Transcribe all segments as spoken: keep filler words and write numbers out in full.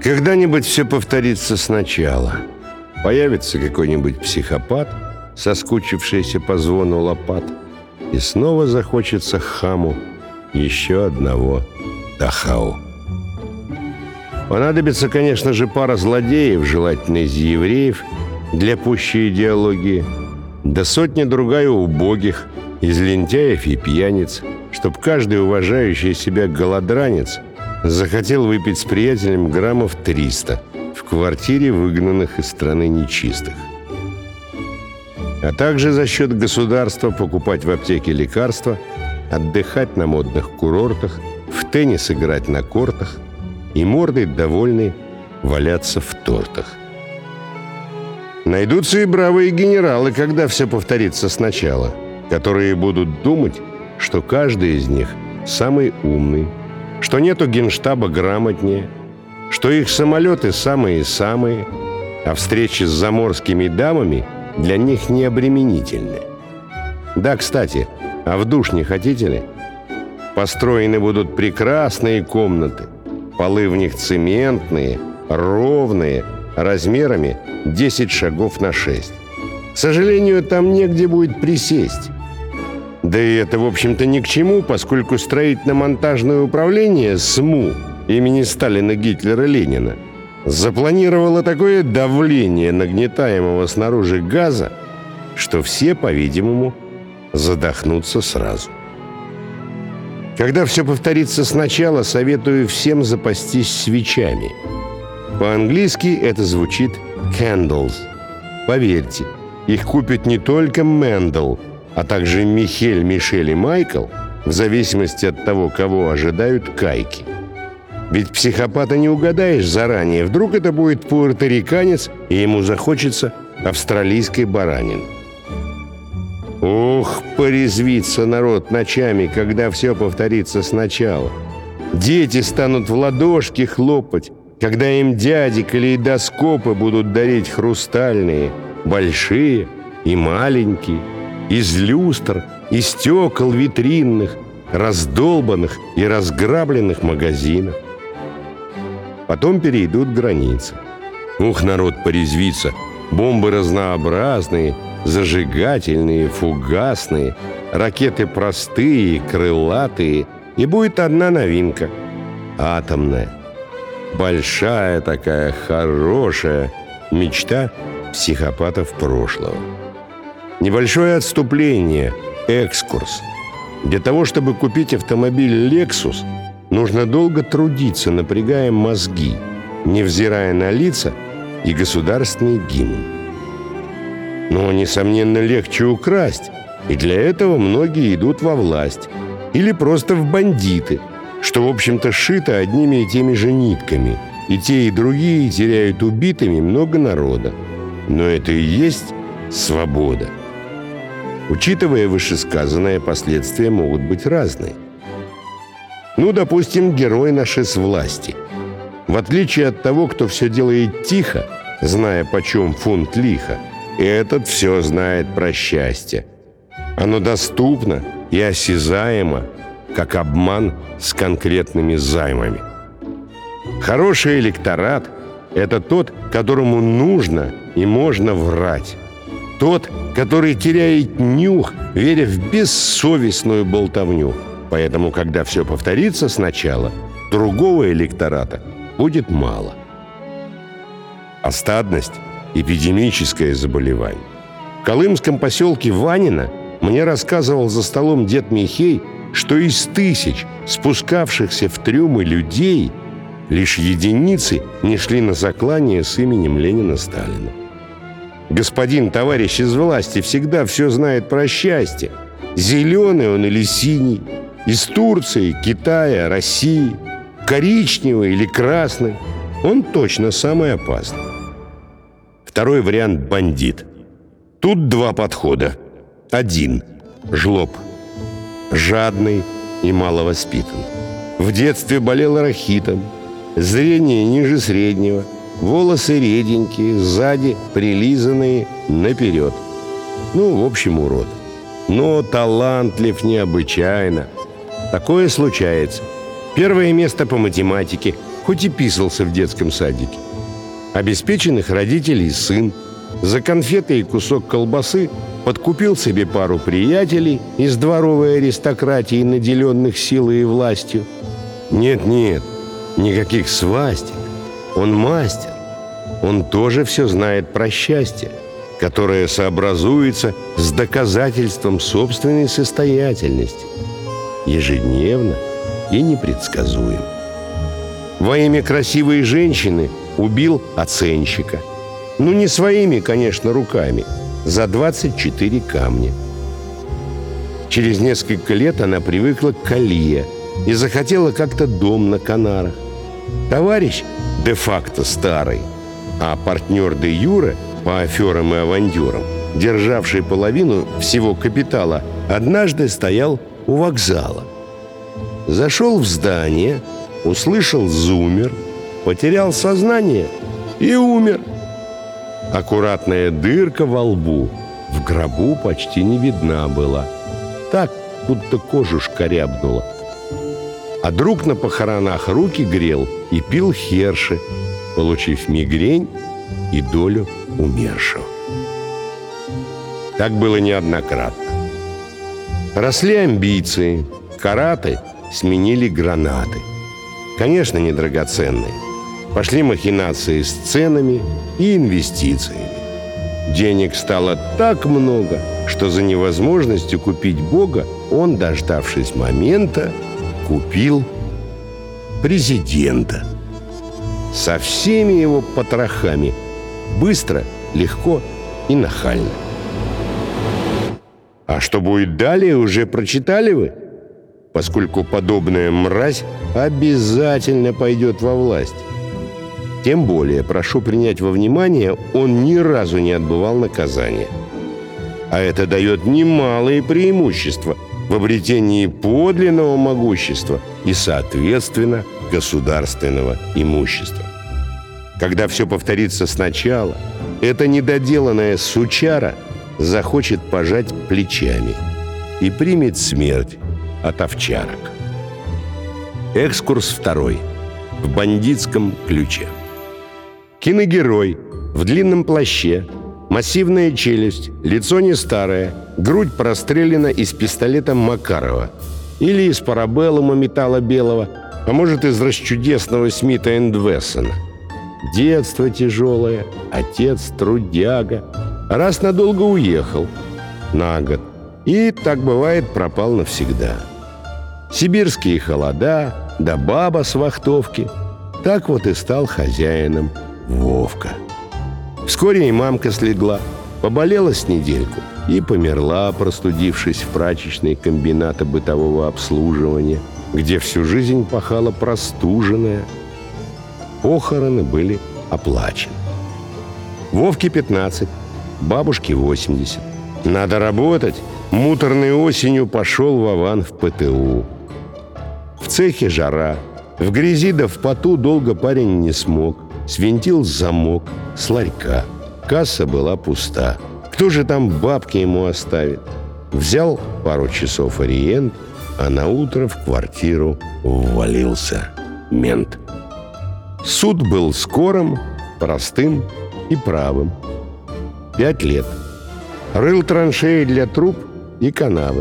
Когда-нибудь все повторится сначала. Появится какой-нибудь психопат, соскучившийся по звону лопат, и снова захочется хаму еще одного Дахау. Понадобится, конечно же, пара злодеев, желательно из евреев, для пущей идеологии, да сотня-другая убогих, из лентяев и пьяниц, чтоб каждый уважающий себя голодранец захотел выпить с приятелем граммов триста в квартире выгнанных из страны нечистых. А также за счет государства покупать в аптеке лекарства, отдыхать на модных курортах, в теннис играть на кортах и мордой довольный валяться в тортах. Найдутся и бравые генералы, когда все повторится сначала, которые будут думать, что каждый из них самый умный, что нету генштаба грамотнее, что их самолеты самые-самые, а встречи с заморскими дамами для них не обременительны. Да, кстати, а в душ не хотите ли? Построены будут прекрасные комнаты, полы в них цементные, ровные, размерами десять шагов на шесть. К сожалению, там негде будет присесть. Да и это, в общем-то, ни к чему, поскольку строительно-монтажное управление СМУ имени Сталина, Гитлера, Ленина запланировало такое давление нагнетаемого снаружи газа, что все, по-видимому, задохнутся сразу. Когда все повторится сначала, советую всем запастись свечами. По-английски это звучит «candles». Поверьте, их купят не только Мэндл, а также Михель, Мишель и Майкл, в зависимости от того, кого ожидают кайки. Ведь психопата не угадаешь заранее. Вдруг это будет пуэрториканец, и ему захочется австралийской баранины. Ох, порезвится народ ночами, когда все повторится сначала. Дети станут в ладошки хлопать, когда им дяди калейдоскопы будут дарить хрустальные, большие и маленькие, из люстр и стекол витринных, раздолбанных и разграбленных магазинов. Потом перейдут границы. Ух, народ порезвится. Бомбы разнообразные, зажигательные, фугасные, ракеты простые, крылатые. И будет одна новинка – атомная. Большая такая, хорошая мечта психопатов прошлого. Небольшое отступление, экскурс. Для того, чтобы купить автомобиль Lexus, нужно долго трудиться, напрягая мозги, невзирая на лица и государственный гимн. Но, несомненно, легче украсть, и для этого многие идут во власть или просто в бандиты, что, в общем-то, сшито одними и теми же нитками, и те, и другие теряют убитыми много народа. Но это и есть свобода. Учитывая вышесказанное, последствия могут быть разные. Ну, допустим, герой наш из власти. В отличие от того, кто все делает тихо, зная, почем фунт лиха, этот все знает про счастье. Оно доступно и осязаемо, как обман с конкретными займами. Хороший электорат – это тот, которому нужно и можно врать. Тот, который теряет нюх, веря в бессовестную болтовню. Поэтому, когда все повторится сначала, другого электората будет мало. А стадность – эпидемическое заболевание. В колымском поселке Ванино мне рассказывал за столом дед Михей, что из тысяч спускавшихся в трюмы людей лишь единицы не шли на заклание с именем Ленина Сталина. Господин товарищ из власти всегда все знает про счастье. Зеленый он или синий, из Турции, Китая, России, коричневый или красный. Он точно самый опасный. Второй вариант – бандит. Тут два подхода. Один – жлоб. Жадный и маловоспитанный. В детстве болел рахитом, зрение ниже среднего, волосы реденькие, сзади прилизанные наперед. Ну, в общем, урод. Но талантлив необычайно. Такое случается. Первое место по математике, хоть и писался в детском садике. Обеспеченных родителей сын за конфеты и кусок колбасы подкупил себе пару приятелей из дворовой аристократии, наделенных силой и властью. Нет-нет, никаких свастик. Он мастер. Он тоже все знает про счастье, которое сообразуется с доказательством собственной состоятельности. Ежедневно и непредсказуем. Во имя красивой женщины убил оценщика. Ну, не своими, конечно, руками, за двадцать четыре камня. Через несколько лет она привыкла к Колье и захотела как-то дом на Канарах. Товарищ де-факто старый, а партнер де-юре по аферам и авантюрам, державший половину всего капитала, однажды стоял у вокзала. Зашел в здание, услышал зуммер, потерял сознание и умер. Аккуратная дырка во лбу в гробу почти не видна была. Так, будто кожу шкарябнула. А друг на похоронах руки грел и пил херши, получив мигрень и долю умершего. Так было неоднократно. Росли амбиции, караты сменили гранаты. Конечно, не драгоценные. Пошли махинации с ценами и инвестициями. Денег стало так много, что за невозможностью купить Бога он, дождавшись момента, купил президента. Со всеми его потрохами. Быстро, легко и нахально. А что будет далее, уже прочитали вы? Поскольку подобная мразь обязательно пойдет во власть. Тем более, прошу принять во внимание, он ни разу не отбывал наказания. А это дает немалые преимущества в обретении подлинного могущества и, соответственно, государственного имущества. Когда все повторится сначала, эта недоделанная сучара захочет пожать плечами и примет смерть от овчарок. Экскурс второй. В бандитском ключе. Киногерой в длинном плаще, массивная челюсть, лицо не старое, грудь прострелена из пистолета Макарова или из парабеллума металла белого, а может, из расчудесного Смита энд Вессона. Детство тяжелое, отец трудяга, раз надолго уехал, на год, и, так бывает, пропал навсегда. Сибирские холода, да баба с вахтовки. Так вот и стал хозяином Вовка. Вскоре и мамка слегла, поболела с недельку и померла, простудившись в прачечной комбината бытового обслуживания, где всю жизнь пахала простуженная. Похороны были оплачены. Вовке пятнадцать, бабушке восемьдесят. Надо работать. Муторной осенью пошел Вован в ПТУ. В цехе жара. В грязи да в поту долго парень не смог. Свинтил замок с ларька. Касса была пуста. Кто же там бабки ему оставит? Взял пару часов ориент, а наутро в квартиру ввалился мент. Суд был скорым, простым и правым. Пять лет. Рыл траншеи для труб и канавы.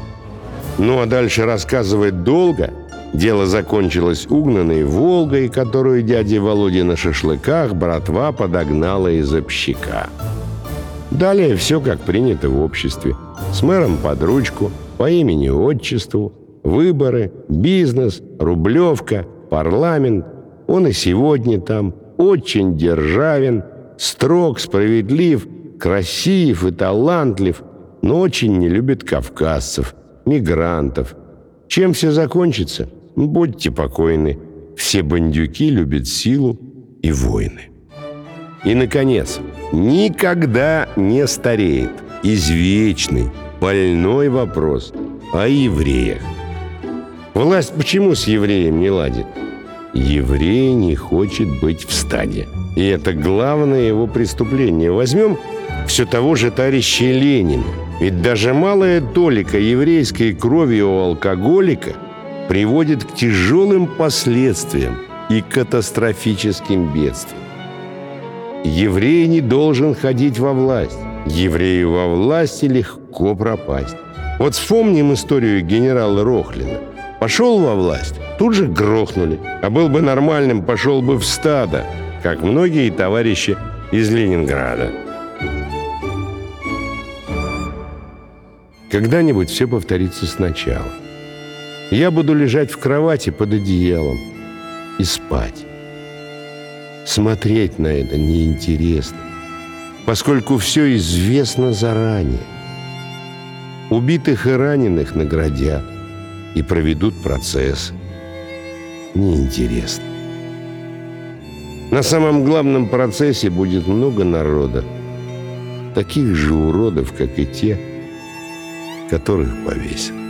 Ну а дальше рассказывать долго. Дело закончилось угнанной «Волгой», которую дядя Володя на шашлыках братва подогнала из общака. Далее все как принято в обществе. С мэром под ручку, по имени-отчеству, выборы, бизнес, рублевка, парламент. Он и сегодня там, очень державен, строг, справедлив, красив и талантлив, но очень не любит кавказцев, мигрантов. Чем все закончится? Будьте покойны. Все бандюки любят силу и войны. И, наконец, никогда не стареет извечный, больной вопрос о евреях. Власть почему с евреем не ладит? Еврей не хочет быть в стаде. И это главное его преступление. Возьмем все того же товарища Ленина. Ведь даже малая толика еврейской крови у алкоголика приводит к тяжелым последствиям и катастрофическим бедствиям. Еврей не должен ходить во власть. Еврею во власти легко пропасть. Вот вспомним историю генерала Рохлина. Пошел во власть, тут же грохнули. А был бы нормальным, пошел бы в стадо, как многие товарищи из Ленинграда. Когда-нибудь все повторится сначала. Я буду лежать в кровати под одеялом и спать. Смотреть на это неинтересно, поскольку все известно заранее. Убитых и раненых наградят и проведут процессы. Неинтересно. На самом главном процессе будет много народа, таких же уродов, как и те, которых повесят.